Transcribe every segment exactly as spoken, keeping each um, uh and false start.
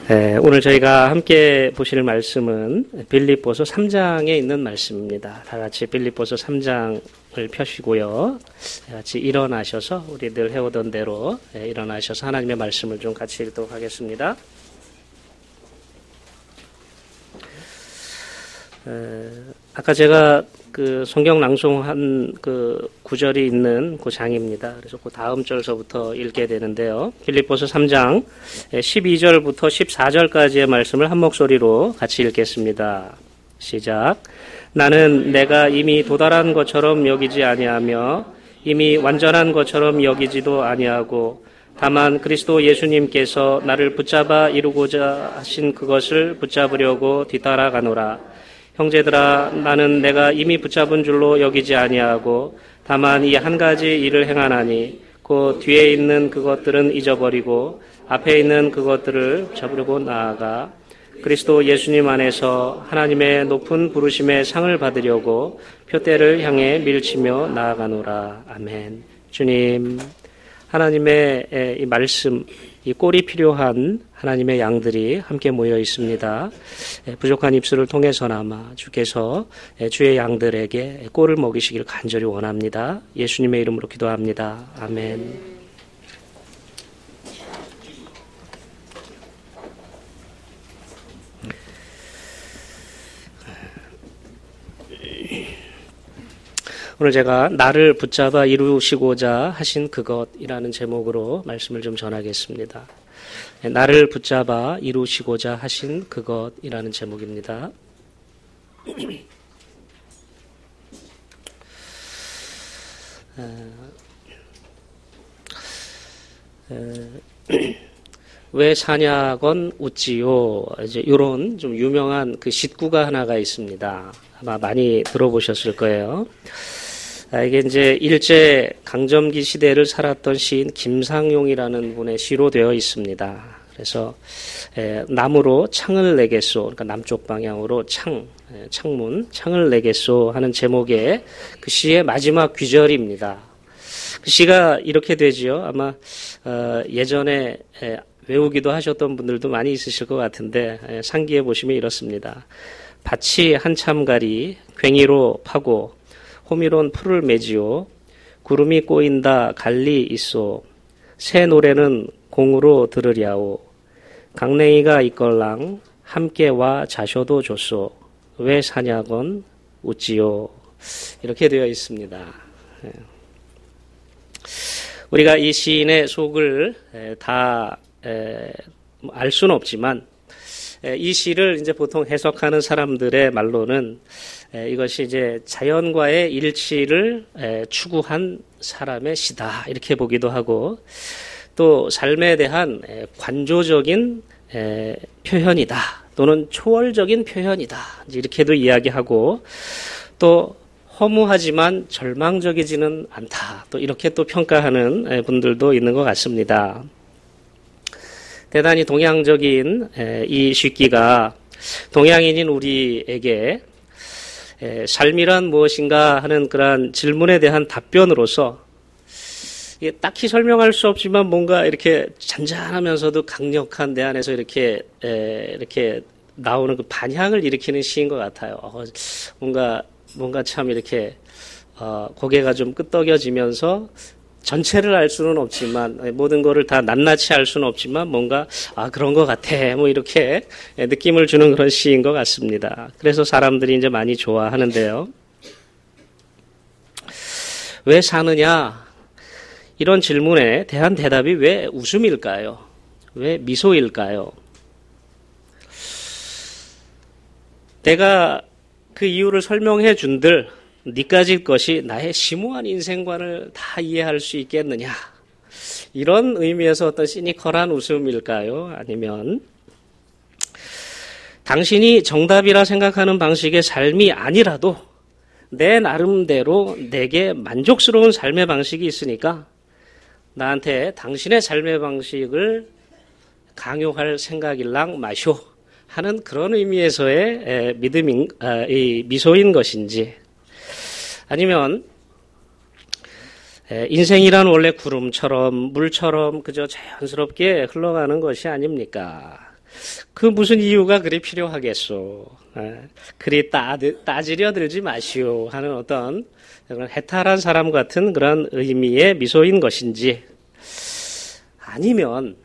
네, 오늘 저희가 함께 보실 말씀은 빌립보서 삼 장에 있는 말씀입니다. 다 같이 빌립보서 삼 장을 펴시고요. 다 같이 일어나셔서 우리 늘 해오던 대로 일어나셔서 하나님의 말씀을 좀 같이 읽도록 하겠습니다. 에, 아까 제가 그 성경 낭송한 그 구절이 있는 그 장입니다. 그래서 그 다음 절서부터 읽게 되는데요. 빌립보서 삼 장 십이 절부터 십사 절까지의 말씀을 한 목소리로 같이 읽겠습니다. 시작. 나는 내가 이미 도달한 것처럼 여기지 아니하며 이미 완전한 것처럼 여기지도 아니하고 다만 그리스도 예수님께서 나를 붙잡아 이루고자 하신 그것을 붙잡으려고 뒤따라가노라. 형제들아, 나는 내가 이미 붙잡은 줄로 여기지 아니하고 다만 이 한 가지 일을 행하나니 그 뒤에 있는 그것들은 잊어버리고 앞에 있는 그것들을 잡으려고 나아가 그리스도 예수님 안에서 하나님의 높은 부르심의 상을 받으려고 표대를 향해 밀치며 나아가노라. 아멘. 주님, 하나님의 이 말씀, 이 꼴이 필요한 하나님의 양들이 함께 모여 있습니다. 부족한 입술을 통해서나마 주께서 주의 양들에게 꼴을 먹이시길 간절히 원합니다. 예수님의 이름으로 기도합니다. 아멘. 오늘 제가 나를 붙잡아 이루시고자 하신 그것이라는 제목으로 말씀을 좀 전하겠습니다. 나를 붙잡아 이루시고자 하신 그것이라는 제목입니다. 왜 사냐건 웃지요. 이제 이런 좀 유명한 그 시구가 하나가 있습니다. 아마 많이 들어보셨을 거예요. 아, 이게 이제 일제 강점기 시대를 살았던 시인 김상용이라는 분의 시로 되어 있습니다. 그래서 에, 나무로 창을 내겠소, 그러니까 남쪽 방향으로 창, 에, 창문, 창을 내겠소 하는 제목의 그 시의 마지막 귀절입니다. 그 시가 이렇게 되지요. 아마 어, 예전에 에, 외우기도 하셨던 분들도 많이 있으실 것 같은데 에, 상기해 보시면 이렇습니다. 밭이 한참 가리 괭이로 파고 호미론 풀을 매지요. 구름이 꼬인다 갈리 있소. 새 노래는 공으로 들으랴오. 강냉이가 있걸랑 함께 와 자셔도 좋소. 왜 사냐건 웃지요. 이렇게 되어 있습니다. 우리가 이 시인의 속을 다 알 수는 없지만 이 시를 이제 보통 해석하는 사람들의 말로는 이것이 이제 자연과의 일치를 추구한 사람의 시다 이렇게 보기도 하고 또 삶에 대한 관조적인 표현이다 또는 초월적인 표현이다 이렇게도 이야기하고 또 허무하지만 절망적이지는 않다 또 이렇게 또 평가하는 분들도 있는 것 같습니다. 대단히 동양적인 이 시기가 동양인인 우리에게 삶이란 무엇인가 하는 그런 질문에 대한 답변으로서 딱히 설명할 수 없지만 뭔가 이렇게 잔잔하면서도 강력한 내 안에서 이렇게 이렇게 나오는 그 반향을 일으키는 시인 것 같아요. 뭔가 뭔가 참 이렇게 고개가 좀 끄덕여지면서 전체를 알 수는 없지만 모든 거를 다 낱낱이 알 수는 없지만 뭔가 아 그런 것 같아 뭐 이렇게 느낌을 주는 그런 시인 것 같습니다. 그래서 사람들이 이제 많이 좋아하는데요. 왜 사느냐 이런 질문에 대한 대답이 왜 웃음일까요? 왜 미소일까요? 내가 그 이유를 설명해 준들 니까짓 것이 나의 심오한 인생관을 다 이해할 수 있겠느냐 이런 의미에서 어떤 시니컬한 웃음일까요? 아니면 당신이 정답이라 생각하는 방식의 삶이 아니라도 내 나름대로 내게 만족스러운 삶의 방식이 있으니까 나한테 당신의 삶의 방식을 강요할 생각일랑 마쇼 하는 그런 의미에서의 믿음인 이 미소인 것인지 아니면 인생이란 원래 구름처럼 물처럼 그저 자연스럽게 흘러가는 것이 아닙니까? 그 무슨 이유가 그리 필요하겠소. 그리 따, 따지려 들지 마시오 하는 어떤 그런 해탈한 사람 같은 그런 의미의 미소인 것인지, 아니면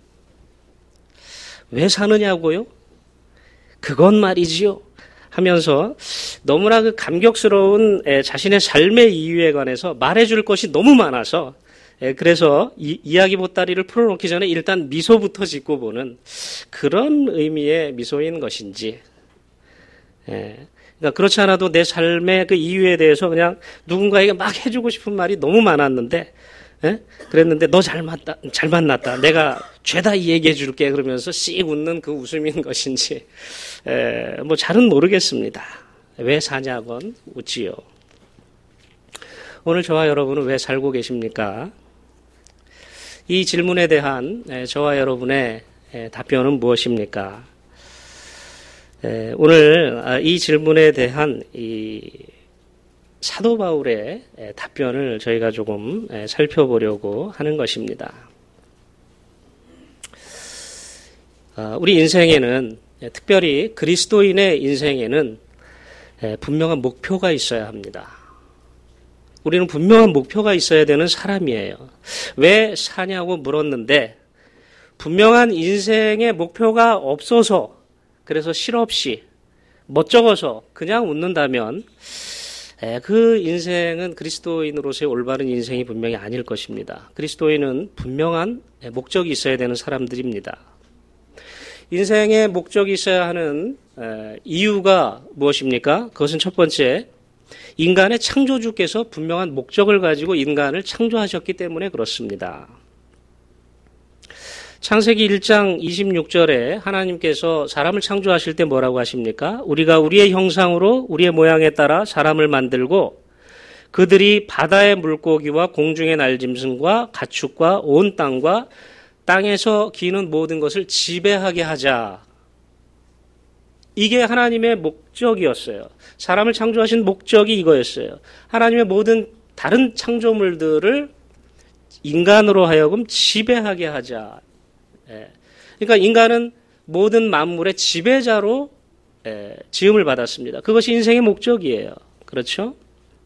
왜 사느냐고요? 그건 말이지요 하면서 너무나 그 감격스러운 자신의 삶의 이유에 관해서 말해줄 것이 너무 많아서, 그래서 이, 이야기 보따리를 풀어놓기 전에 일단 미소부터 짓고 보는 그런 의미의 미소인 것인지, 그러니까 그렇지 않아도 내 삶의 그 이유에 대해서 그냥 누군가에게 막 해주고 싶은 말이 너무 많았는데, 예? 그랬는데 너 잘 맞다, 잘 만났다, 내가 죄다 얘기해 줄게 그러면서 씩 웃는 그 웃음인 것인지, 에, 뭐 잘은 모르겠습니다. 왜 사냐건 웃지요. 오늘 저와 여러분은 왜 살고 계십니까? 이 질문에 대한 저와 여러분의 답변은 무엇입니까? 오늘 이 질문에 대한 이 사도 바울의 답변을 저희가 조금 살펴보려고 하는 것입니다. 우리 인생에는, 특별히 그리스도인의 인생에는 분명한 목표가 있어야 합니다. 우리는 분명한 목표가 있어야 되는 사람이에요. 왜 사냐고 물었는데, 분명한 인생의 목표가 없어서, 그래서 실없이 멋쩍어서 그냥 웃는다면 그 인생은 그리스도인으로서의 올바른 인생이 분명히 아닐 것입니다. 그리스도인은 분명한 목적이 있어야 되는 사람들입니다. 인생의 목적이 있어야 하는 이유가 무엇입니까? 그것은 첫 번째, 인간의 창조주께서 분명한 목적을 가지고 인간을 창조하셨기 때문에 그렇습니다. 창세기 일 장 이십육 절에 하나님께서 사람을 창조하실 때 뭐라고 하십니까? 우리가 우리의 형상으로 우리의 모양에 따라 사람을 만들고 그들이 바다의 물고기와 공중의 날짐승과 가축과 온 땅과 땅에서 기는 모든 것을 지배하게 하자. 이게 하나님의 목적이었어요. 사람을 창조하신 목적이 이거였어요. 하나님의 모든 다른 창조물들을 인간으로 하여금 지배하게 하자. 그러니까 인간은 모든 만물의 지배자로 지음을 받았습니다. 그것이 인생의 목적이에요. 그렇죠?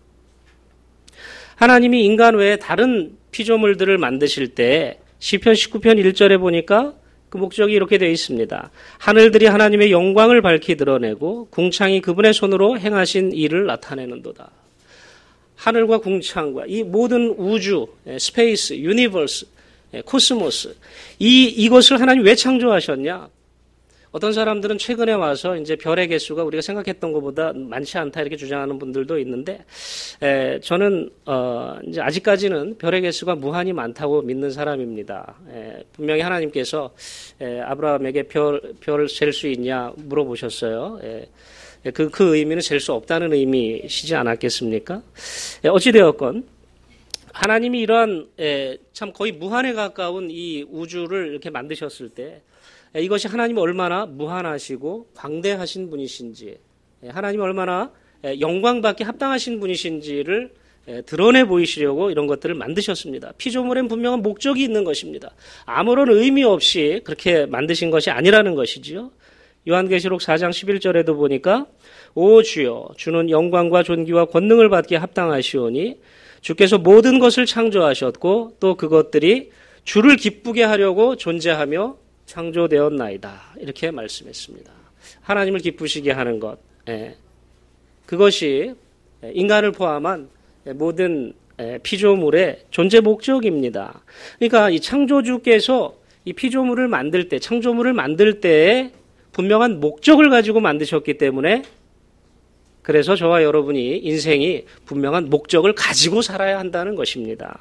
하나님이 인간 외에 다른 피조물들을 만드실 때 시편 십구 편 일 절에 보니까 그 목적이 이렇게 되어 있습니다. 하늘들이 하나님의 영광을 밝히 드러내고 궁창이 그분의 손으로 행하신 일을 나타내는도다. 하늘과 궁창과 이 모든 우주, 스페이스, 유니버스, 코스모스, 이, 이것을 하나님 왜 창조하셨냐? 어떤 사람들은 최근에 와서 이제 별의 개수가 우리가 생각했던 것보다 많지 않다 이렇게 주장하는 분들도 있는데, 에, 저는, 어, 이제 아직까지는 별의 개수가 무한히 많다고 믿는 사람입니다. 에, 분명히 하나님께서, 에, 아브라함에게 별, 별 셀 수 있냐 물어보셨어요. 에, 그, 그 의미는 셀 수 없다는 의미시지 않았겠습니까? 에, 어찌되었건, 하나님이 이러한 에, 참 거의 무한에 가까운 이 우주를 이렇게 만드셨을 때 에, 이것이 하나님이 얼마나 무한하시고 광대하신 분이신지, 에, 하나님이 얼마나 에, 영광받기 합당하신 분이신지를 에, 드러내 보이시려고 이런 것들을 만드셨습니다. 피조물엔 분명한 목적이 있는 것입니다. 아무런 의미 없이 그렇게 만드신 것이 아니라는 것이지요. 요한계시록 사 장 십일 절에도 보니까 오 주여 주는 영광과 존귀와 권능을 받기에 합당하시오니 주께서 모든 것을 창조하셨고 또 그것들이 주를 기쁘게 하려고 존재하며 창조되었나이다. 이렇게 말씀했습니다. 하나님을 기쁘시게 하는 것, 예. 그것이 인간을 포함한 모든 피조물의 존재 목적입니다. 그러니까 이 창조주께서 이 피조물을 만들 때, 창조물을 만들 때에 분명한 목적을 가지고 만드셨기 때문에 그래서 저와 여러분이 인생이 분명한 목적을 가지고 살아야 한다는 것입니다.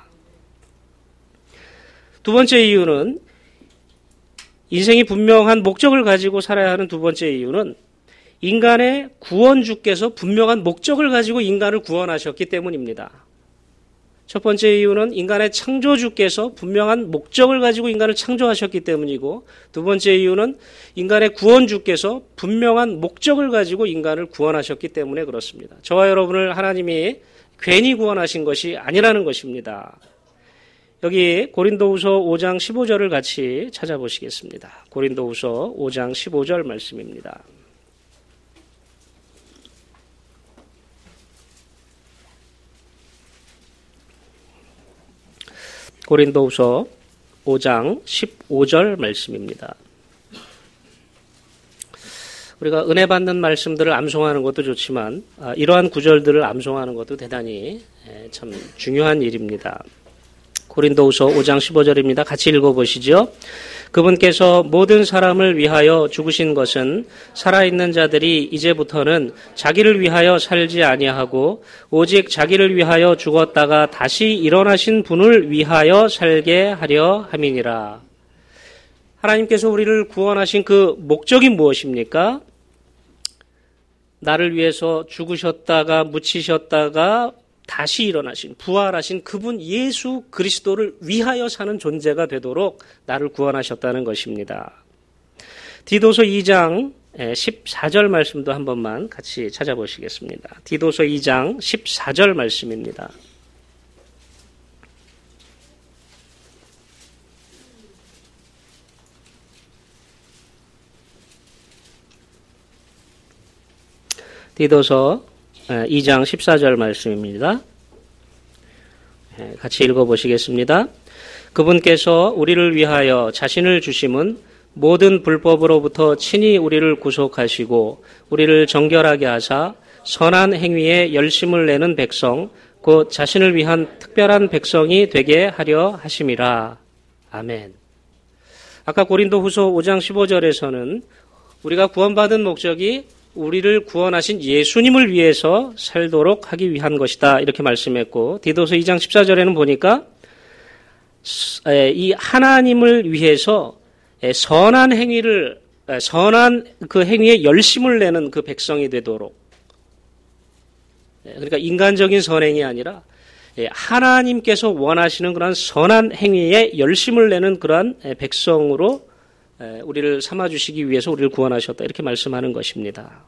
두 번째 이유는, 인생이 분명한 목적을 가지고 살아야 하는 두 번째 이유는 인간의 구원주께서 분명한 목적을 가지고 인간을 구원하셨기 때문입니다. 첫 번째 이유는 인간의 창조주께서 분명한 목적을 가지고 인간을 창조하셨기 때문이고, 두 번째 이유는 인간의 구원주께서 분명한 목적을 가지고 인간을 구원하셨기 때문에 그렇습니다. 저와 여러분을 하나님이 괜히 구원하신 것이 아니라는 것입니다. 여기 고린도후서 오 장 십오 절을 같이 찾아보시겠습니다. 고린도후서 오 장 십오 절 말씀입니다. 고린도후서 오 장 십오 절 말씀입니다. 우리가 은혜 받는 말씀들을 암송하는 것도 좋지만 이러한 구절들을 암송하는 것도 대단히 참 중요한 일입니다. 고린도후서 오 장 십오 절입니다. 같이 읽어보시죠. 그분께서 모든 사람을 위하여 죽으신 것은 살아있는 자들이 이제부터는 자기를 위하여 살지 아니하고 오직 자기를 위하여 죽었다가 다시 일어나신 분을 위하여 살게 하려 함이니라. 하나님께서 우리를 구원하신 그 목적이 무엇입니까? 나를 위해서 죽으셨다가 묻히셨다가 다시 일어나신, 부활하신 그분 예수 그리스도를 위하여 사는 존재가 되도록 나를 구원하셨다는 것입니다. 디도서 이 장 십사 절 말씀도 한 번만 같이 찾아보시겠습니다. 디도서 이 장 십사 절 말씀입니다. 디도서 이 장 십사 절 말씀입니다. 같이 읽어보시겠습니다. 그분께서 우리를 위하여 자신을 주심은 모든 불법으로부터 친히 우리를 구속하시고 우리를 정결하게 하사 선한 행위에 열심을 내는 백성 곧 자신을 위한 특별한 백성이 되게 하려 하심이라. 아멘. 아까 고린도후서 오 장 십오 절에서는 우리가 구원받은 목적이 우리를 구원하신 예수님을 위해서 살도록 하기 위한 것이다 이렇게 말씀했고, 디도서 이 장 십사 절에는 보니까 이 하나님을 위해서 선한 행위를 선한 그 행위에 열심을 내는 그 백성이 되도록, 그러니까 인간적인 선행이 아니라 하나님께서 원하시는 그러한 선한 행위에 열심을 내는 그러한 백성으로 우리를 삼아주시기 위해서 우리를 구원하셨다 이렇게 말씀하는 것입니다.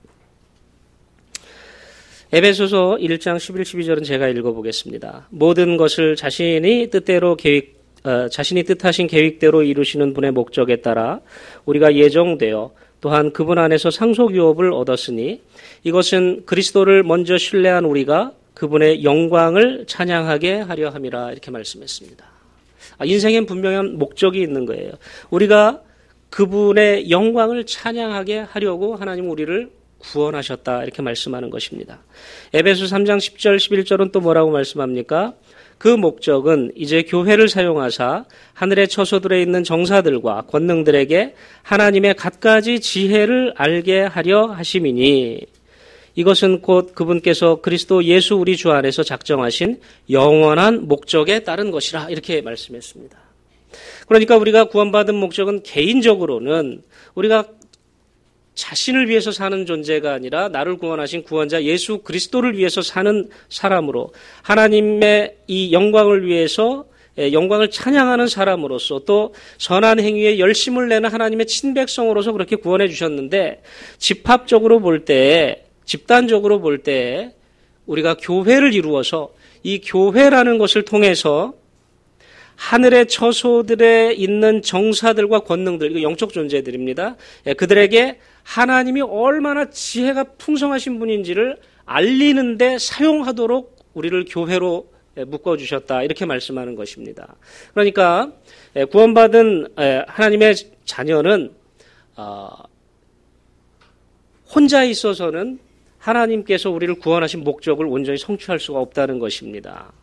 에베소서 일 장 십일, 십이 절은 제가 읽어보겠습니다. 모든 것을 자신이 뜻대로 계획, 어, 자신이 뜻하신 계획대로 이루시는 분의 목적에 따라 우리가 예정되어 또한 그분 안에서 상속유업을 얻었으니 이것은 그리스도를 먼저 신뢰한 우리가 그분의 영광을 찬양하게 하려 함이라 이렇게 말씀했습니다. 인생엔 분명한 목적이 있는 거예요. 우리가 그분의 영광을 찬양하게 하려고 하나님 우리를 구원하셨다 이렇게 말씀하는 것입니다. 에베소 삼 장 십 절 십일 절은 또 뭐라고 말씀합니까? 그 목적은 이제 교회를 사용하사 하늘의 처소들에 있는 정사들과 권능들에게 하나님의 갖가지 지혜를 알게 하려 하심이니 이것은 곧 그분께서 그리스도 예수 우리 주 안에서 작정하신 영원한 목적에 따른 것이라 이렇게 말씀했습니다. 그러니까 우리가 구원받은 목적은 개인적으로는 우리가 자신을 위해서 사는 존재가 아니라 나를 구원하신 구원자 예수 그리스도를 위해서 사는 사람으로 하나님의 이 영광을 위해서 영광을 찬양하는 사람으로서 또 선한 행위에 열심을 내는 하나님의 친백성으로서 그렇게 구원해 주셨는데, 집합적으로 볼 때, 집단적으로 볼 때 우리가 교회를 이루어서 이 교회라는 것을 통해서 하늘의 처소들에 있는 정사들과 권능들, 이거 영적 존재들입니다. 그들에게 하나님이 얼마나 지혜가 풍성하신 분인지를 알리는데 사용하도록 우리를 교회로 묶어주셨다 이렇게 말씀하는 것입니다. 그러니까 구원받은 하나님의 자녀는 혼자 있어서는 하나님께서 우리를 구원하신 목적을 온전히 성취할 수가 없다는 것입니다.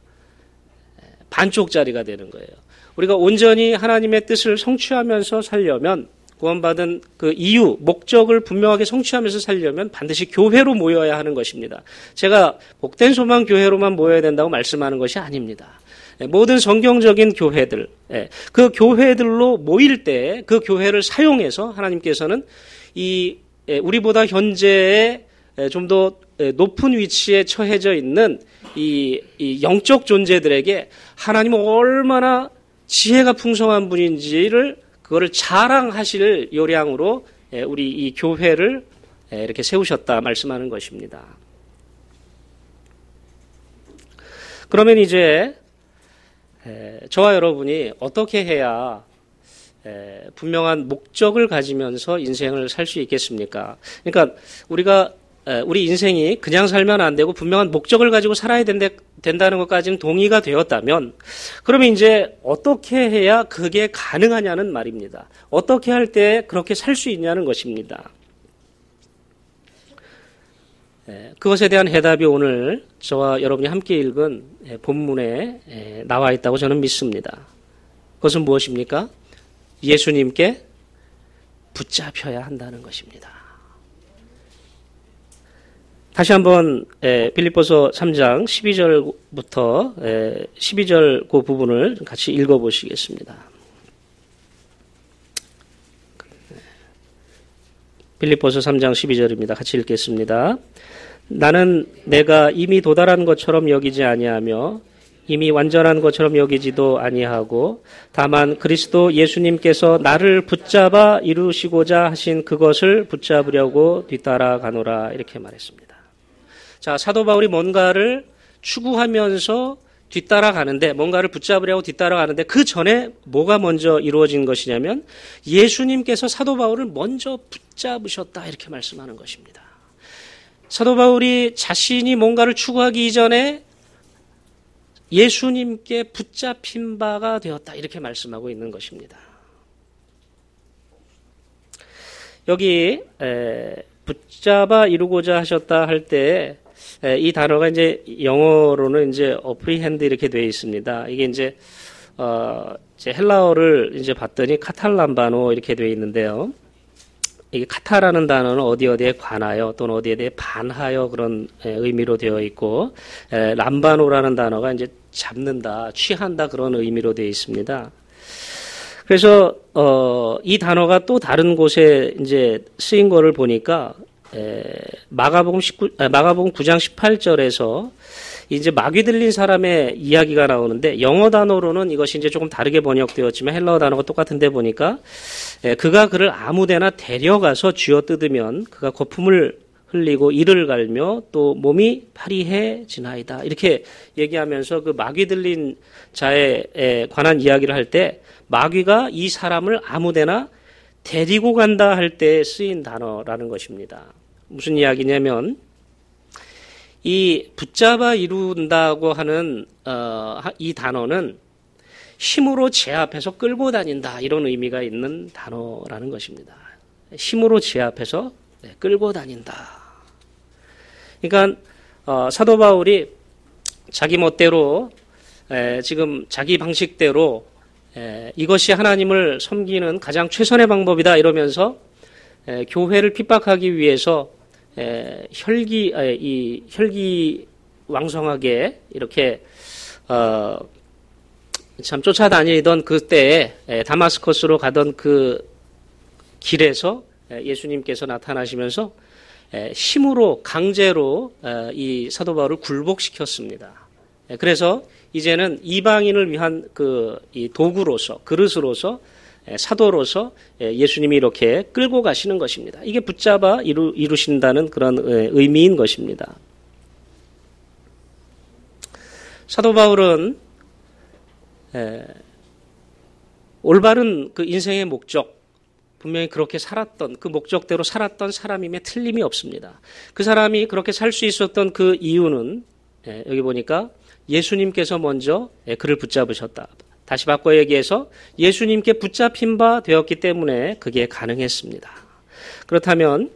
반쪽짜리가 되는 거예요. 우리가 온전히 하나님의 뜻을 성취하면서 살려면, 구원받은 그 이유, 목적을 분명하게 성취하면서 살려면 반드시 교회로 모여야 하는 것입니다. 제가 복된 소망 교회로만 모여야 된다고 말씀하는 것이 아닙니다. 모든 성경적인 교회들, 그 교회들로 모일 때 그 교회를 사용해서 하나님께서는 이 우리보다 현재의 좀 더 높은 위치에 처해져 있는 이, 이 영적 존재들에게 하나님은 얼마나 지혜가 풍성한 분인지를 그거를 자랑하실 요량으로 우리 이 교회를 이렇게 세우셨다 말씀하는 것입니다. 그러면 이제 에, 저와 여러분이 어떻게 해야 에, 분명한 목적을 가지면서 인생을 살 수 있겠습니까? 그러니까 우리가 에, 우리 인생이 그냥 살면 안 되고 분명한 목적을 가지고 살아야 된다, 된다는 것까지는 동의가 되었다면 그러면 이제 어떻게 해야 그게 가능하냐는 말입니다. 어떻게 할 때 그렇게 살 수 있냐는 것입니다. 에, 그것에 대한 해답이 오늘 저와 여러분이 함께 읽은 에, 본문에 에, 나와 있다고 저는 믿습니다. 그것은 무엇입니까? 예수님께 붙잡혀야 한다는 것입니다. 다시 한번 빌립보서 삼 장 십이 절부터 십이 절 그 부분을 같이 읽어보시겠습니다. 빌립보서 삼 장 십이 절입니다. 같이 읽겠습니다. 나는 내가 이미 도달한 것처럼 여기지 아니하며 이미 완전한 것처럼 여기지도 아니하고 다만 그리스도 예수님께서 나를 붙잡아 이루시고자 하신 그것을 붙잡으려고 뒤따라가노라 이렇게 말했습니다. 자, 사도 바울이 뭔가를 추구하면서 뒤따라가는데 뭔가를 붙잡으려고 뒤따라가는데 그 전에 뭐가 먼저 이루어진 것이냐면 예수님께서 사도 바울을 먼저 붙잡으셨다 이렇게 말씀하는 것입니다. 사도 바울이 자신이 뭔가를 추구하기 이전에 예수님께 붙잡힌 바가 되었다 이렇게 말씀하고 있는 것입니다. 여기 에, 붙잡아 이루고자 하셨다 할 때 이 단어가 이제 영어로는 이제 apprehend 이렇게 되어 있습니다. 이게 이제 어 이제 헬라어를 이제 봤더니 카탈람바노 이렇게 되어 있는데요. 이게 카타라는 단어는 어디 어디에 관하여 또는 어디에 대해 반하여 그런 의미로 되어 있고 람바노라는 단어가 이제 잡는다, 취한다 그런 의미로 되어 있습니다. 그래서 어, 이 단어가 또 다른 곳에 이제 쓰인 거를 보니까 에, 마가복음 십구, 아, 마가복음 구 장 십팔 절에서 이제 마귀 들린 사람의 이야기가 나오는데 영어 단어로는 이것이 이제 조금 다르게 번역되었지만 헬라어 단어가 똑같은데 보니까 에, 그가 그를 아무데나 데려가서 쥐어 뜯으면 그가 거품을 흘리고 이를 갈며 또 몸이 파리해지나이다 이렇게 얘기하면서 그 마귀 들린 자에 관한 이야기를 할 때 마귀가 이 사람을 아무데나 데리고 간다 할 때 쓰인 단어라는 것입니다. 무슨 이야기냐면 이 붙잡아 이룬다고 하는 어, 이 단어는 힘으로 제압해서 끌고 다닌다 이런 의미가 있는 단어라는 것입니다. 힘으로 제압해서 네, 끌고 다닌다. 그러니까 어, 사도 바울이 자기 멋대로 에, 지금 자기 방식대로 에, 이것이 하나님을 섬기는 가장 최선의 방법이다 이러면서 에, 교회를 핍박하기 위해서 에, 혈기 에, 이 혈기 왕성하게 이렇게 어, 참 쫓아다니던 그때에 에, 다마스커스로 가던 그 길에서 에, 예수님께서 나타나시면서 에, 힘으로 강제로 에, 이 사도 바울을 굴복시켰습니다. 에, 그래서 이제는 이방인을 위한 그 이 도구로서 그릇으로서 에, 사도로서 에, 예수님이 이렇게 끌고 가시는 것입니다. 이게 붙잡아 이루, 이루신다는 그런 에, 의미인 것입니다. 사도 바울은 에, 올바른 그 인생의 목적 분명히 그렇게 살았던 그 목적대로 살았던 사람임에 틀림이 없습니다. 그 사람이 그렇게 살 수 있었던 그 이유는 에, 여기 보니까 예수님께서 먼저 그를 붙잡으셨다. 다시 바꿔 얘기해서 예수님께 붙잡힌 바 되었기 때문에 그게 가능했습니다. 그렇다면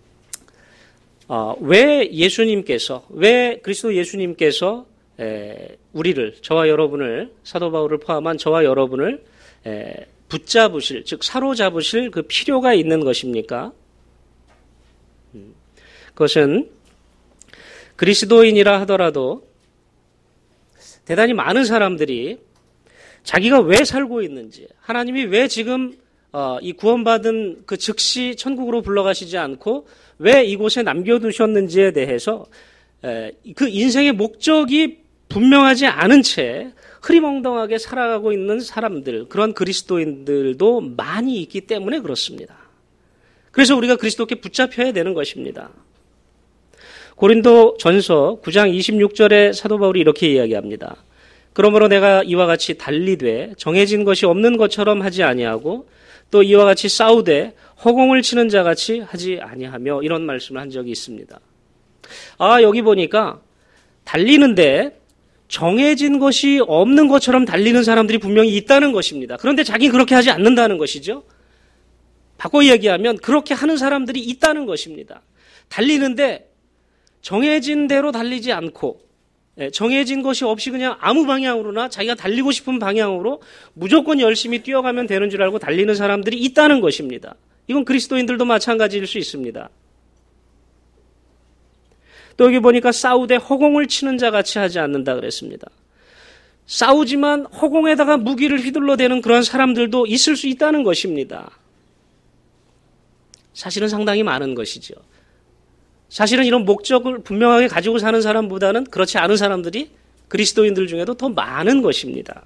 어, 왜 예수님께서 왜 그리스도 예수님께서 에, 우리를 저와 여러분을 사도 바울을 포함한 저와 여러분을 에, 붙잡으실 즉 사로잡으실 그 필요가 있는 것입니까? 음, 그것은 그리스도인이라 하더라도 대단히 많은 사람들이 자기가 왜 살고 있는지, 하나님이 왜 지금 어, 이 구원받은 그 즉시 천국으로 불러가시지 않고 왜 이곳에 남겨두셨는지에 대해서 에, 그 인생의 목적이 분명하지 않은 채 흐리멍덩하게 살아가고 있는 사람들, 그런 그리스도인들도 많이 있기 때문에 그렇습니다. 그래서 우리가 그리스도께 붙잡혀야 되는 것입니다. 고린도 전서 구 장 이십육 절에 사도 바울이 이렇게 이야기합니다. 그러므로 내가 이와 같이 달리되 정해진 것이 없는 것처럼 하지 아니하고 또 이와 같이 싸우되 허공을 치는 자같이 하지 아니하며 이런 말씀을 한 적이 있습니다. 아, 여기 보니까 달리는데 정해진 것이 없는 것처럼 달리는 사람들이 분명히 있다는 것입니다. 그런데 자기는 그렇게 하지 않는다는 것이죠. 바꿔 얘기하면 그렇게 하는 사람들이 있다는 것입니다. 달리는데 정해진 대로 달리지 않고 정해진 것이 없이 그냥 아무 방향으로나 자기가 달리고 싶은 방향으로 무조건 열심히 뛰어가면 되는 줄 알고 달리는 사람들이 있다는 것입니다. 이건 그리스도인들도 마찬가지일 수 있습니다. 또 여기 보니까 싸우되 허공을 치는 자같이 하지 않는다 그랬습니다. 싸우지만 허공에다가 무기를 휘둘러대는 그런 사람들도 있을 수 있다는 것입니다. 사실은 상당히 많은 것이죠. 사실은 이런 목적을 분명하게 가지고 사는 사람보다는 그렇지 않은 사람들이 그리스도인들 중에도 더 많은 것입니다.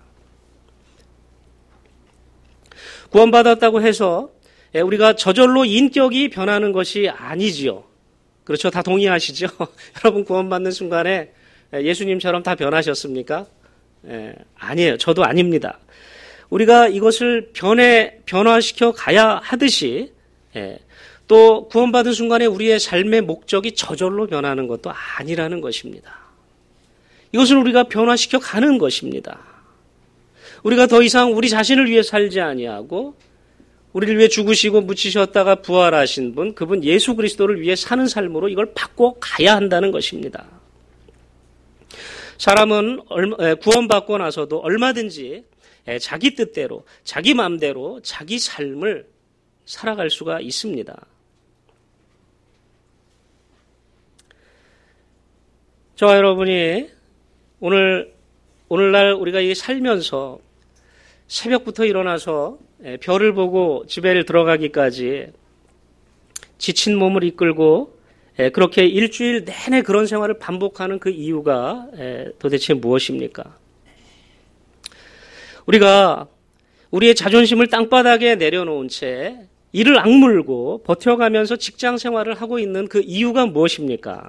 구원받았다고 해서 우리가 저절로 인격이 변하는 것이 아니지요. 그렇죠? 다 동의하시죠? 여러분 구원받는 순간에 예수님처럼 다 변하셨습니까? 예, 아니에요. 저도 아닙니다. 우리가 이것을 변해, 변화시켜 가야 하듯이 예, 또 구원받은 순간에 우리의 삶의 목적이 저절로 변하는 것도 아니라는 것입니다. 이것을 우리가 변화시켜 가는 것입니다. 우리가 더 이상 우리 자신을 위해 살지 아니하고 우리를 위해 죽으시고 묻히셨다가 부활하신 분, 그분 예수 그리스도를 위해 사는 삶으로 이걸 바꿔 가야 한다는 것입니다. 사람은 구원받고 나서도 얼마든지 자기 뜻대로, 자기 마음대로 자기 삶을 살아갈 수가 있습니다. 저와 여러분이 오늘, 오늘날 우리가 이 살면서 새벽부터 일어나서 별을 보고 집에 들어가기까지 지친 몸을 이끌고 그렇게 일주일 내내 그런 생활을 반복하는 그 이유가 도대체 무엇입니까? 우리가 우리의 자존심을 땅바닥에 내려놓은 채 이를 악물고 버텨가면서 직장 생활을 하고 있는 그 이유가 무엇입니까?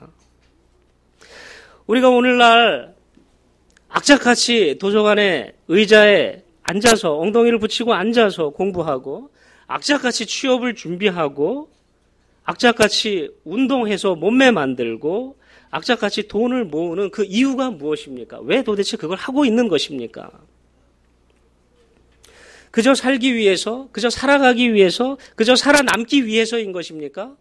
우리가 오늘날 악착같이 도서관의 의자에 앉아서 엉덩이를 붙이고 앉아서 공부하고 악착같이 취업을 준비하고 악착같이 운동해서 몸매 만들고 악착같이 돈을 모으는 그 이유가 무엇입니까? 왜 도대체 그걸 하고 있는 것입니까? 그저 살기 위해서, 그저 살아가기 위해서, 그저 살아남기 위해서인 것입니까?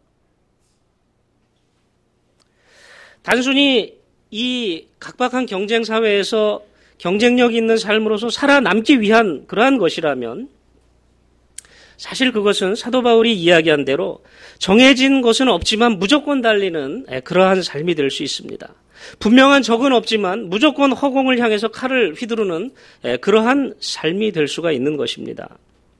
단순히 이 각박한 경쟁 사회에서 경쟁력 있는 삶으로서 살아남기 위한 그러한 것이라면 사실 그것은 사도 바울이 이야기한 대로 정해진 것은 없지만 무조건 달리는 그러한 삶이 될 수 있습니다. 분명한 적은 없지만 무조건 허공을 향해서 칼을 휘두르는 그러한 삶이 될 수가 있는 것입니다.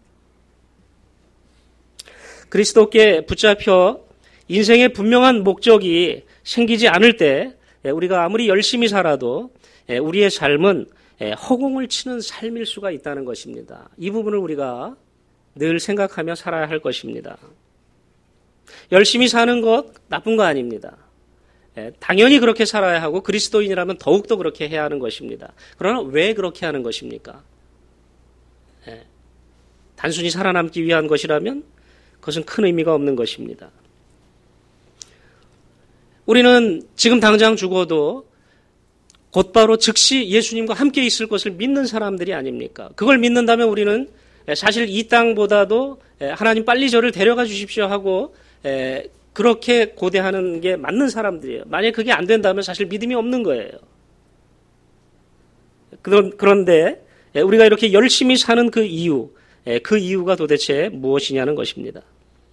그리스도께 붙잡혀 인생의 분명한 목적이 생기지 않을 때 우리가 아무리 열심히 살아도 우리의 삶은 허공을 치는 삶일 수가 있다는 것입니다. 이 부분을 우리가 늘 생각하며 살아야 할 것입니다. 열심히 사는 것 나쁜 거 아닙니다. 당연히 그렇게 살아야 하고 그리스도인이라면 더욱더 그렇게 해야 하는 것입니다. 그러나 왜 그렇게 하는 것입니까? 단순히 살아남기 위한 것이라면 그것은 큰 의미가 없는 것입니다. 우리는 지금 당장 죽어도 곧바로 즉시 예수님과 함께 있을 것을 믿는 사람들이 아닙니까? 그걸 믿는다면 우리는 사실 이 땅보다도 하나님 빨리 저를 데려가 주십시오 하고 그렇게 고대하는 게 맞는 사람들이에요. 만약에 그게 안 된다면 사실 믿음이 없는 거예요. 그런데 우리가 이렇게 열심히 사는 그 이유, 그 이유가 도대체 무엇이냐는 것입니다.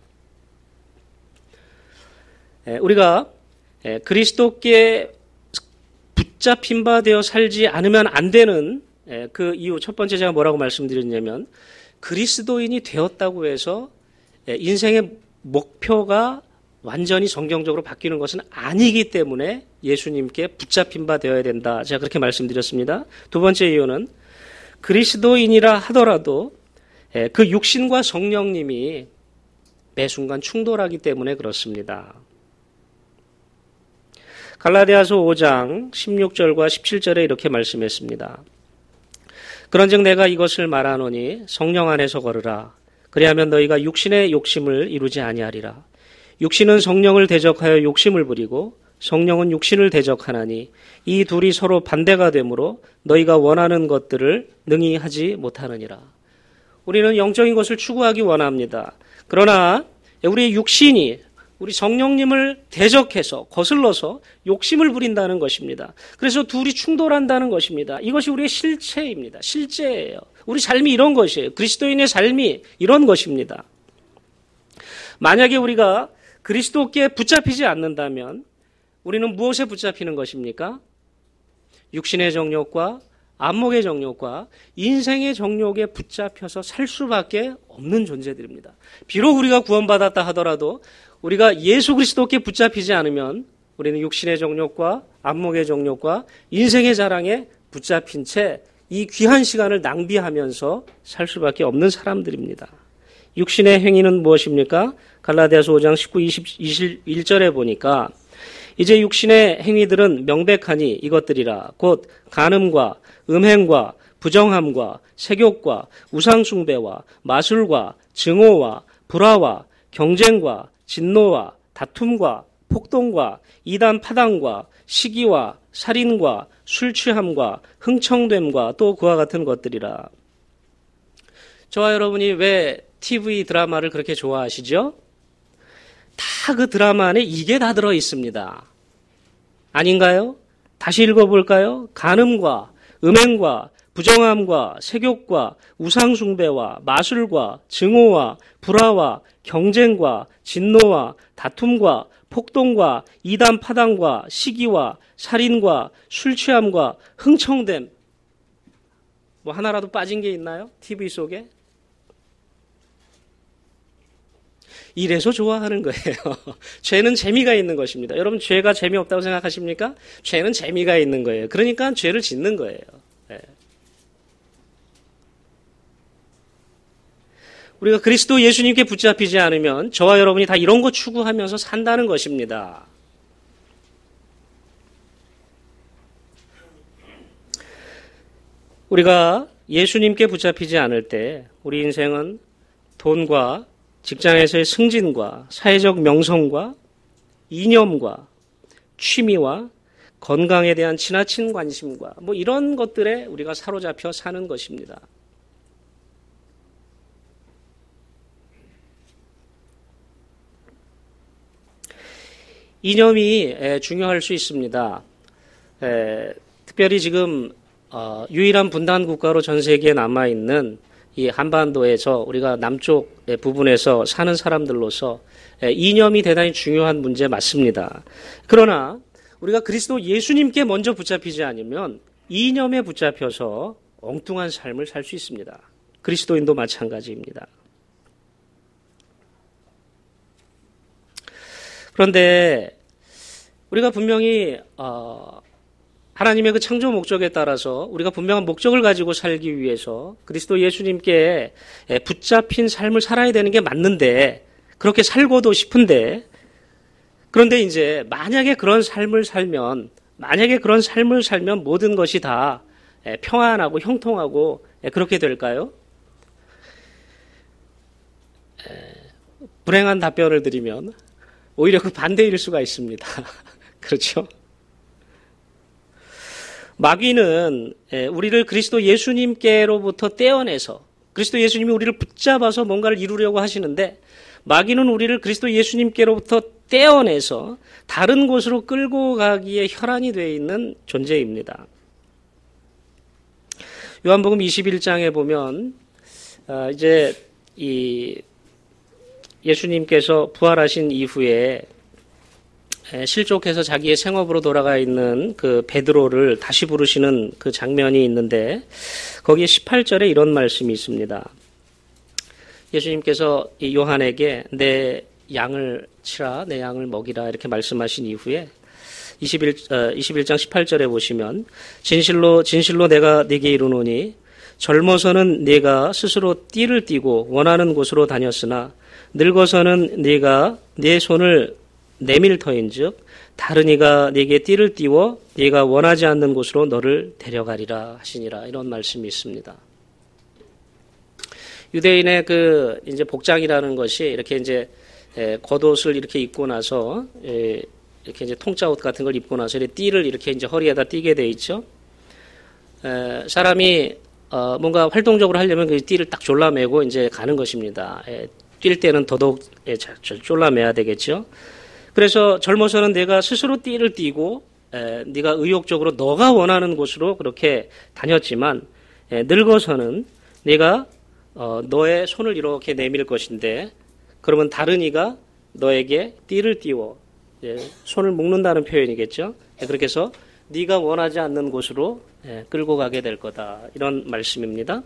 우리가 그리스도께 붙잡힌 바 되어 살지 않으면 안 되는 그 이유, 첫 번째 제가 뭐라고 말씀드렸냐면 그리스도인이 되었다고 해서 인생의 목표가 완전히 성경적으로 바뀌는 것은 아니기 때문에 예수님께 붙잡힌 바 되어야 된다. 제가 그렇게 말씀드렸습니다. 두 번째 이유는 그리스도인이라 하더라도 그 육신과 성령님이 매 순간 충돌하기 때문에 그렇습니다. 갈라디아서 오 장 십육 절과 십칠 절에 이렇게 말씀했습니다. 그런즉 내가 이것을 말하노니 성령 안에서 걸으라. 그리하면 너희가 육신의 욕심을 이루지 아니하리라. 육신은 성령을 대적하여 욕심을 부리고 성령은 육신을 대적하나니 이 둘이 서로 반대가 되므로 너희가 원하는 것들을 능히 하지 못하느니라. 우리는 영적인 것을 추구하기 원합니다. 그러나 우리의 육신이 우리 성령님을 대적해서 거슬러서 욕심을 부린다는 것입니다. 그래서 둘이 충돌한다는 것입니다. 이것이 우리의 실체입니다. 실제예요. 우리 삶이 이런 것이에요. 그리스도인의 삶이 이런 것입니다. 만약에 우리가 그리스도께 붙잡히지 않는다면 우리는 무엇에 붙잡히는 것입니까? 육신의 정욕과 안목의 정욕과 인생의 정욕에 붙잡혀서 살 수밖에 없는 존재들입니다. 비록 우리가 구원받았다 하더라도 우리가 예수 그리스도께 붙잡히지 않으면 우리는 육신의 정욕과 안목의 정욕과 인생의 자랑에 붙잡힌 채 이 귀한 시간을 낭비하면서 살 수밖에 없는 사람들입니다. 육신의 행위는 무엇입니까? 갈라디아서 오 장 십구, 이십, 이십일 절에 보니까 이제 육신의 행위들은 명백하니 이것들이라 곧 간음과 음행과 부정함과 색욕과 우상숭배와 마술과 증오와 불화와 경쟁과 진노와 다툼과 폭동과 이단 파당과 시기와 살인과 술 취함과 흥청됨과 또 그와 같은 것들이라. 저와 여러분이 왜 티비 드라마를 그렇게 좋아하시죠? 다 그 드라마 안에 이게 다 들어 있습니다. 아닌가요? 다시 읽어볼까요? 간음과 음행과 부정함과 색욕과 우상숭배와 마술과 증오와 불화와 경쟁과 진노와 다툼과 폭동과 이단 파당과 시기와 살인과 술 취함과 흥청됨. 뭐 하나라도 빠진 게 있나요? 티비 속에? 이래서 좋아하는 거예요. 죄는 재미가 있는 것입니다. 여러분 죄가 재미없다고 생각하십니까? 죄는 재미가 있는 거예요. 그러니까 죄를 짓는 거예요. 네. 우리가 그리스도 예수님께 붙잡히지 않으면 저와 여러분이 다 이런 거 추구하면서 산다는 것입니다. 우리가 예수님께 붙잡히지 않을 때 우리 인생은 돈과 직장에서의 승진과 사회적 명성과 이념과 취미와 건강에 대한 지나친 관심과 뭐 이런 것들에 우리가 사로잡혀 사는 것입니다. 이념이 중요할 수 있습니다. 에, 특별히 지금 어, 유일한 분단 국가로 전 세계에 남아있는 이 한반도에서 우리가 남쪽 부분에서 사는 사람들로서 이념이 대단히 중요한 문제 맞습니다. 그러나 우리가 그리스도 예수님께 먼저 붙잡히지 않으면 이념에 붙잡혀서 엉뚱한 삶을 살 수 있습니다. 그리스도인도 마찬가지입니다. 그런데 우리가 분명히 어, 하나님의 그 창조 목적에 따라서 우리가 분명한 목적을 가지고 살기 위해서 그리스도 예수님께 붙잡힌 삶을 살아야 되는 게 맞는데 그렇게 살고도 싶은데 그런데 이제 만약에 그런 삶을 살면 만약에 그런 삶을 살면 모든 것이 다 평안하고 형통하고 그렇게 될까요? 불행한 답변을 드리면 오히려 그 반대일 수가 있습니다. 그렇죠? 마귀는 우리를 그리스도 예수님께로부터 떼어내서 그리스도 예수님이 우리를 붙잡아서 뭔가를 이루려고 하시는데 마귀는 우리를 그리스도 예수님께로부터 떼어내서 다른 곳으로 끌고 가기에 혈안이 되어 있는 존재입니다. 요한복음 이십일 장에 보면 이제 이 예수님께서 부활하신 이후에 실족해서 자기의 생업으로 돌아가 있는 그 베드로를 다시 부르시는 그 장면이 있는데 거기에 십팔 절에 이런 말씀이 있습니다. 예수님께서 이 요한에게 내 양을 치라, 내 양을 먹이라 이렇게 말씀하신 이후에 이십일, 어, 이십일 장 십팔 절에 보시면 진실로 진실로 내가 네게 이르노니 젊어서는 네가 스스로 띠를 띠고 원하는 곳으로 다녔으나 늙어서는 네가 네 손을 내밀 터인즉 다른 이가 네게 띠를 띄워 네가 원하지 않는 곳으로 너를 데려가리라 하시니라. 이런 말씀이 있습니다. 유대인의 그 이제 복장이라는 것이 이렇게 이제 겉옷을 이렇게 입고 나서 이렇게 이제 통짜옷 같은 걸 입고 나서 이렇게 띠를 이렇게 이제 허리에다 띠게 돼 있죠. 사람이 뭔가 활동적으로 하려면 그 띠를 딱 졸라매고 이제 가는 것입니다. 뛸 때는 더더욱 졸라매야 되겠죠. 그래서 젊어서는 내가 스스로 띠를 띠고 네가 의욕적으로 너가 원하는 곳으로 그렇게 다녔지만 늙어서는 네가 어, 너의 손을 이렇게 내밀 것인데 그러면 다른 이가 너에게 띠를 띄워 예, 손을 묶는다는 표현이겠죠. 예, 그렇게 해서 네가 원하지 않는 곳으로 예, 끌고 가게 될 거다. 이런 말씀입니다.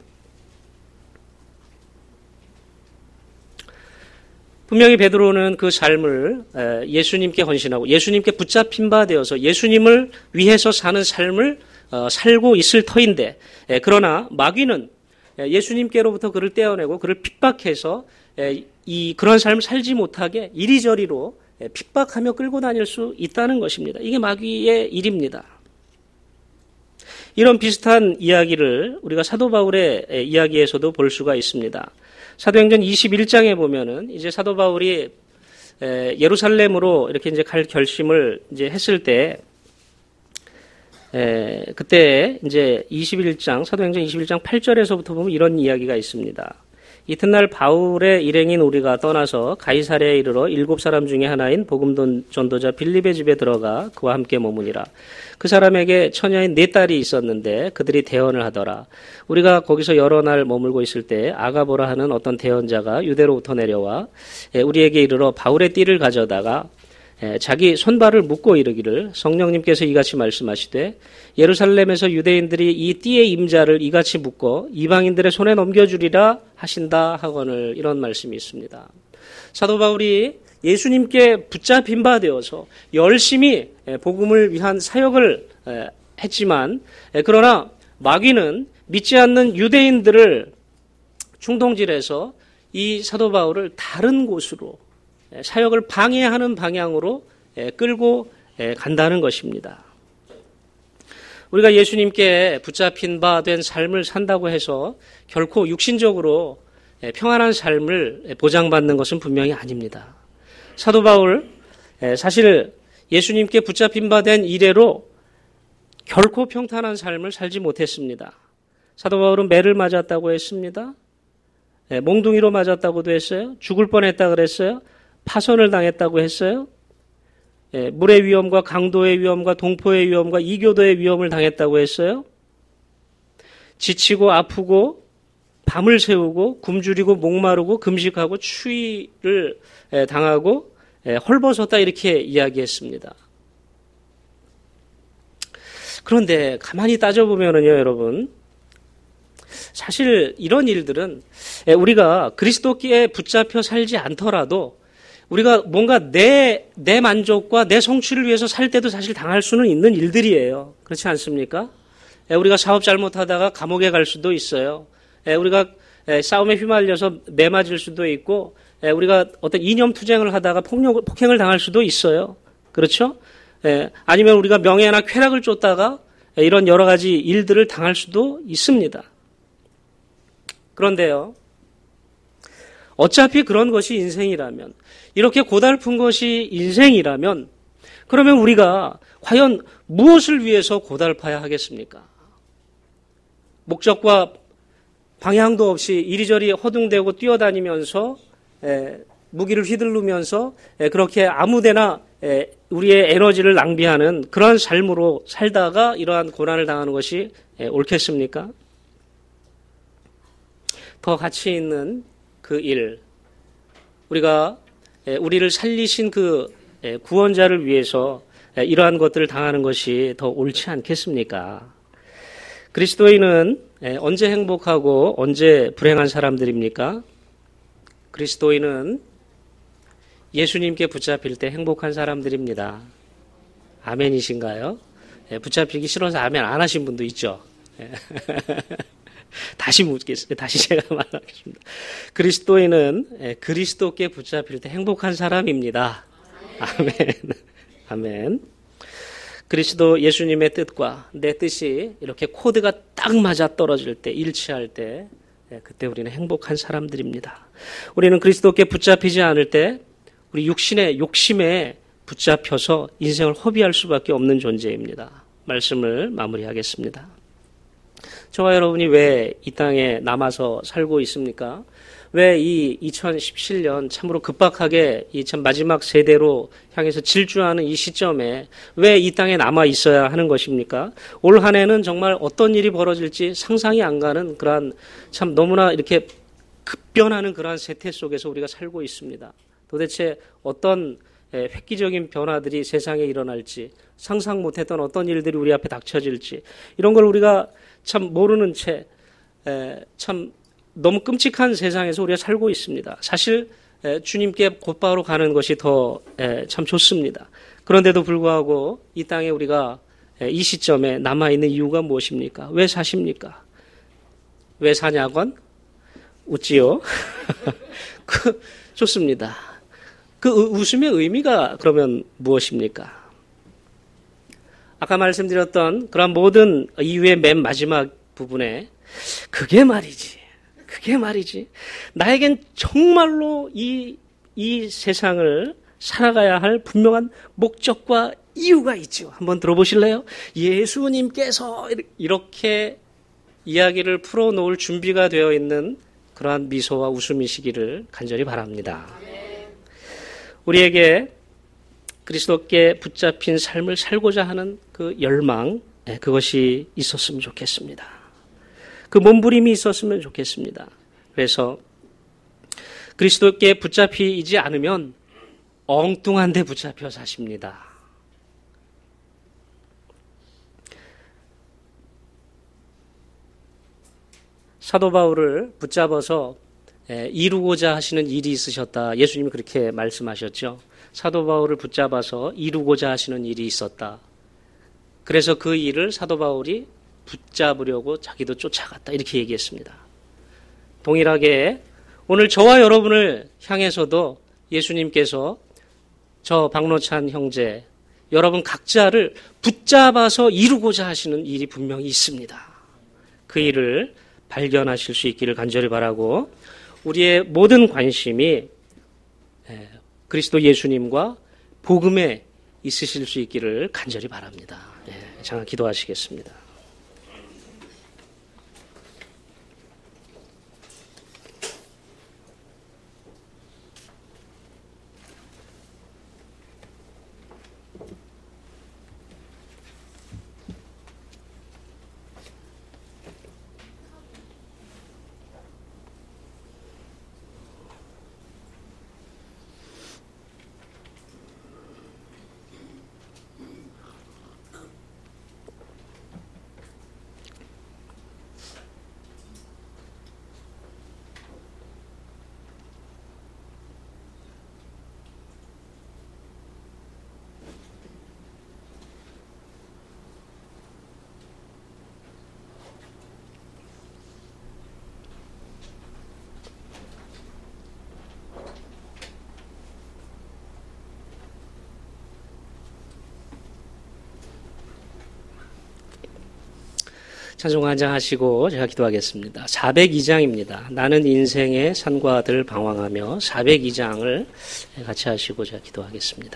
분명히 베드로는 그 삶을 예, 예수님께 헌신하고 예수님께 붙잡힌 바 되어서 예수님을 위해서 사는 삶을 어, 살고 있을 터인데 예, 그러나 마귀는 예수님께로부터 그를 떼어내고 그를 핍박해서 이 그런 삶을 살지 못하게 이리저리로 핍박하며 끌고 다닐 수 있다는 것입니다. 이게 마귀의 일입니다. 이런 비슷한 이야기를 우리가 사도 바울의 이야기에서도 볼 수가 있습니다. 사도행전 이십일 장에 보면은 이제 사도 바울이 예루살렘으로 이렇게 이제 갈 결심을 이제 했을 때 에, 그때 이제 이십일 장, 사도행전 이십일 장 팔 절에서부터 보면 이런 이야기가 있습니다. 이튿날 바울의 일행인 우리가 떠나서 가이사랴에 이르러 일곱 사람 중에 하나인 복음 전도자 빌립의 집에 들어가 그와 함께 머무니라. 그 사람에게 처녀인 네 딸이 있었는데 그들이 대언을 하더라. 우리가 거기서 여러 날 머물고 있을 때 아가보라 하는 어떤 대언자가 유대로부터 내려와 우리에게 이르러 바울의 띠를 가져다가 자기 손발을 묶고 이르기를 성령님께서 이같이 말씀하시되 예루살렘에서 유대인들이 이 띠의 임자를 이같이 묶어 이방인들의 손에 넘겨주리라 하신다 하거늘. 이런 말씀이 있습니다. 사도 바울이 예수님께 붙잡힌 바 되어서 열심히 복음을 위한 사역을 했지만 그러나 마귀는 믿지 않는 유대인들을 충동질해서 이 사도 바울을 다른 곳으로 사역을 방해하는 방향으로 끌고 간다는 것입니다. 우리가 예수님께 붙잡힌 바 된 삶을 산다고 해서 결코 육신적으로 평안한 삶을 보장받는 것은 분명히 아닙니다. 사도 바울 사실 예수님께 붙잡힌 바 된 이래로 결코 평탄한 삶을 살지 못했습니다. 사도 바울은 매를 맞았다고 했습니다. 몽둥이로 맞았다고도 했어요. 죽을 뻔했다 그랬어요. 파손을 당했다고 했어요. 예, 물의 위험과 강도의 위험과 동포의 위험과 이교도의 위험을 당했다고 했어요. 지치고 아프고 밤을 새우고 굶주리고 목마르고 금식하고 추위를 예, 당하고 예, 헐벗었다 이렇게 이야기했습니다. 그런데 가만히 따져보면은요, 여러분, 사실 이런 일들은 예, 우리가 그리스도께 붙잡혀 살지 않더라도 우리가 뭔가 내, 내 만족과 내 성취를 위해서 살 때도 사실 당할 수는 있는 일들이에요. 그렇지 않습니까? 우리가 사업 잘못하다가 감옥에 갈 수도 있어요. 우리가 싸움에 휘말려서 매 맞을 수도 있고, 우리가 어떤 이념 투쟁을 하다가 폭력, 폭행을 당할 수도 있어요. 그렇죠? 아니면 우리가 명예나 쾌락을 쫓다가 이런 여러 가지 일들을 당할 수도 있습니다. 그런데요, 어차피 그런 것이 인생이라면, 이렇게 고달픈 것이 인생이라면 그러면 우리가 과연 무엇을 위해서 고달파야 하겠습니까? 목적과 방향도 없이 이리저리 허둥대고 뛰어다니면서 에, 무기를 휘두르면서 에, 그렇게 아무데나 에, 우리의 에너지를 낭비하는 그런 삶으로 살다가 이러한 고난을 당하는 것이 에, 옳겠습니까? 더 가치 있는 그 일, 우리가 우리를 살리신 그 구원자를 위해서 이러한 것들을 당하는 것이 더 옳지 않겠습니까? 그리스도인은 언제 행복하고 언제 불행한 사람들입니까? 그리스도인은 예수님께 붙잡힐 때 행복한 사람들입니다. 아멘이신가요? 붙잡히기 싫어서 아멘 안 하신 분도 있죠. 다시 묻겠습니다. 다시 제가 말하겠습니다. 그리스도인은 그리스도께 붙잡힐 때 행복한 사람입니다. 아멘. 아멘. 그리스도 예수님의 뜻과 내 뜻이 이렇게 코드가 딱 맞아 떨어질 때, 일치할 때, 그때 우리는 행복한 사람들입니다. 우리는 그리스도께 붙잡히지 않을 때 우리 육신의 욕심에 붙잡혀서 인생을 허비할 수밖에 없는 존재입니다. 말씀을 마무리하겠습니다. 저와 여러분이 왜 이 땅에 남아서 살고 있습니까? 왜 이 이천십칠 년 참으로 급박하게 이 참 마지막 세대로 향해서 질주하는 이 시점에 왜 이 땅에 남아 있어야 하는 것입니까? 올 한 해는 정말 어떤 일이 벌어질지 상상이 안 가는 그러한 참 너무나 이렇게 급변하는 그러한 세태 속에서 우리가 살고 있습니다. 도대체 어떤 획기적인 변화들이 세상에 일어날지, 상상 못했던 어떤 일들이 우리 앞에 닥쳐질지, 이런 걸 우리가 참 모르는 채 참 너무 끔찍한 세상에서 우리가 살고 있습니다. 사실 주님께 곧바로 가는 것이 더 참 좋습니다. 그런데도 불구하고 이 땅에 우리가 이 시점에 남아있는 이유가 무엇입니까? 왜 사십니까? 왜 사냐건? 웃지요? 그, 좋습니다. 그 웃음의 의미가 그러면 무엇입니까? 아까 말씀드렸던 그런 모든 이유의 맨 마지막 부분에 그게 말이지, 그게 말이지. 나에겐 정말로 이, 이 세상을 살아가야 할 분명한 목적과 이유가 있죠. 한번 들어보실래요? 예수님께서 이렇게 이야기를 풀어놓을 준비가 되어 있는 그러한 미소와 웃음이시기를 간절히 바랍니다. 우리에게 그리스도께 붙잡힌 삶을 살고자 하는 그 열망, 그것이 있었으면 좋겠습니다. 그 몸부림이 있었으면 좋겠습니다. 그래서 그리스도께 붙잡히지 않으면 엉뚱한 데 붙잡혀 사십니다. 사도 바울을 붙잡아서 이루고자 하시는 일이 있으셨다. 예수님이 그렇게 말씀하셨죠. 사도 바울을 붙잡아서 이루고자 하시는 일이 있었다. 그래서 그 일을 사도 바울이 붙잡으려고 자기도 쫓아갔다. 이렇게 얘기했습니다. 동일하게 오늘 저와 여러분을 향해서도 예수님께서 저 박노찬 형제, 여러분 각자를 붙잡아서 이루고자 하시는 일이 분명히 있습니다. 그 일을 발견하실 수 있기를 간절히 바라고 우리의 모든 관심이 그리스도 예수님과 복음에 있으실 수 있기를 간절히 바랍니다. 잠깐 기도하시겠습니다. 찬송 한 장 하시고 제가 기도하겠습니다. 사백이 장입니다. 나는 인생의 산과 들 방황하며 사백이 장을 같이 하시고 제가 기도하겠습니다.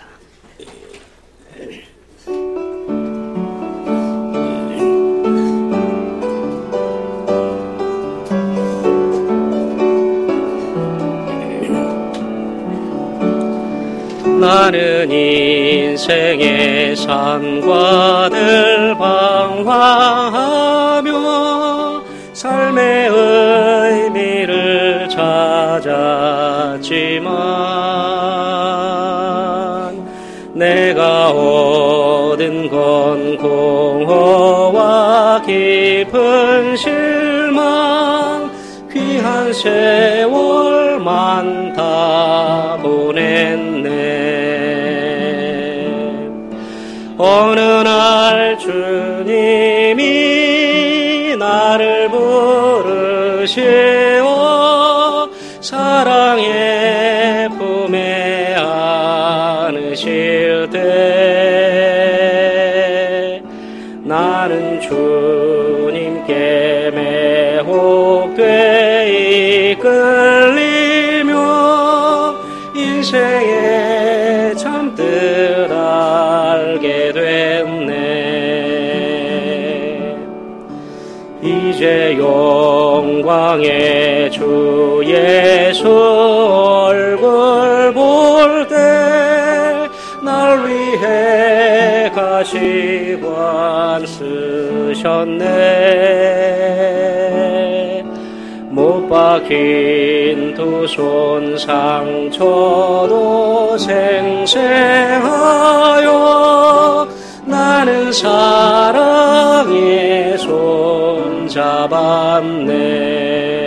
나는 인생의 산과 들 방황하며 삶의 의미를 찾았지만 내가 얻은 건 공허와 깊은 실망 귀한 세월만 다 보냈네. 어느 날 주님이 나를 부르시어 사랑의 품에 안으시네. 계실 때 나는 주님께 매혹돼 이끌리며 인생의 참뜻 알게 됐네. 이제 영광의 주 예수 얼굴 볼 때 날 위해 가시관 쓰셨네. 못 박힌 두 손 상처도 생생하여 나는 사랑의 손 잡았네.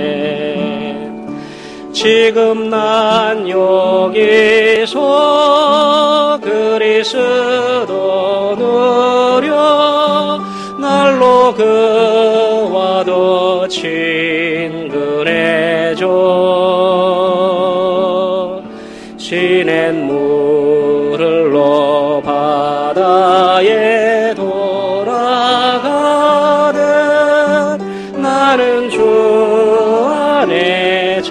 지금 난 여기서 그리스도 누려 날로 그와 더 친근해져. 시냇물 흘러 바다에 돌아가듯 나는 주 안에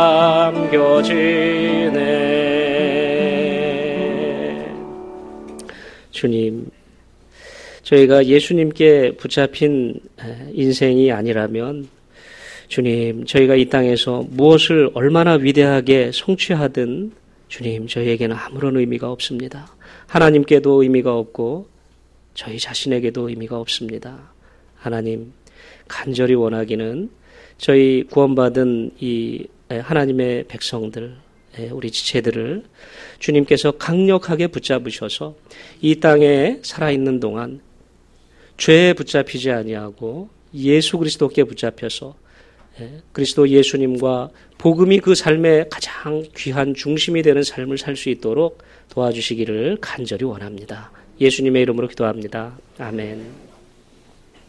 잠겨지네. 주님, 저희가 예수님께 붙잡힌 인생이 아니라면 주님, 저희가 이 땅에서 무엇을 얼마나 위대하게 성취하든 주님, 저희에게는 아무런 의미가 없습니다. 하나님께도 의미가 없고 저희 자신에게도 의미가 없습니다. 하나님, 간절히 원하기는 저희 구원받은 이 하나님의 백성들, 우리 지체들을 주님께서 강력하게 붙잡으셔서 이 땅에 살아있는 동안 죄에 붙잡히지 아니하고 예수 그리스도께 붙잡혀서 그리스도 예수님과 복음이 그 삶의 가장 귀한 중심이 되는 삶을 살 수 있도록 도와주시기를 간절히 원합니다. 예수님의 이름으로 기도합니다. 아멘.